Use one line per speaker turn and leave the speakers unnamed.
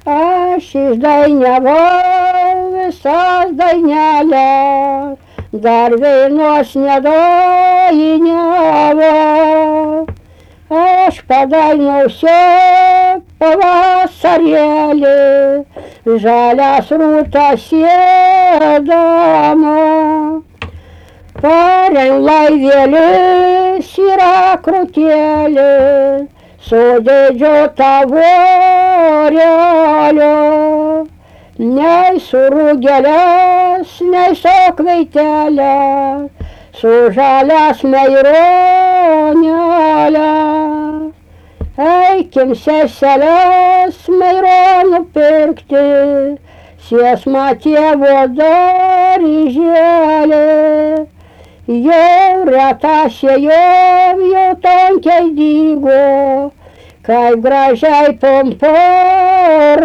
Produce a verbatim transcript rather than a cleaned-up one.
Aš išdainavau visas dainelės, dar veinos nedainavau. Aš padainuosiu pavasarėlį, žalias rūtas sėdama. Pareng laivėlis yra krūtėlis, sudėdžiota vorelio. Nei surūgėlės, nei sokveitelės, su žalias maironelės. Eikim seselės maironų pirkti, sėsma tėvo darželį. Jau reta sėjom, jau tankiai dygo, kaip gražiai pompora.